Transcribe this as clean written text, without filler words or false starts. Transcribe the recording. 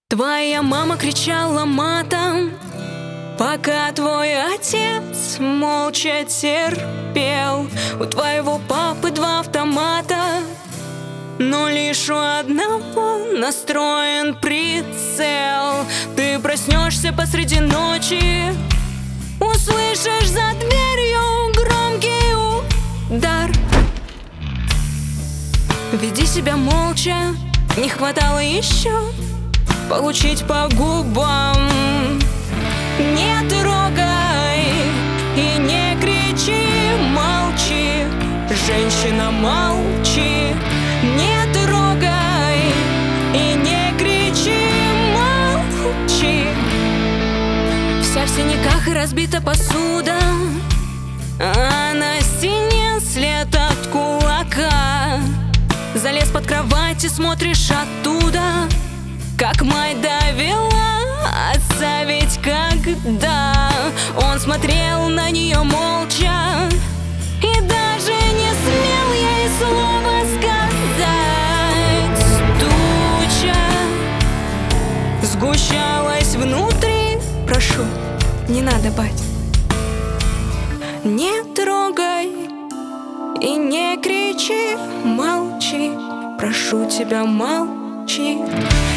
Твоя мама кричала матом, пока твой отец молча терпел. У твоего папы 2 автомата, но лишь у одного настроен прицел. Ты проснешься посреди ночи, услышишь за дверью громкий удар. Веди себя молча, не хватало еще получить по губам. Не трогай и не кричи, молчи, женщина, молчи. Не трогай и не кричи, молчи. Вся в синяках и разбита посуда, а на стене след от кулака. Залез под кровать и смотришь оттуда, как мать довела отца, ведь когда он смотрел на нее молча и даже не смел ей слова сказать. Туча сгущалась внутри. Прошу, не надо, бать. Не трогай и не кричи, молчи, прошу тебя, молчи.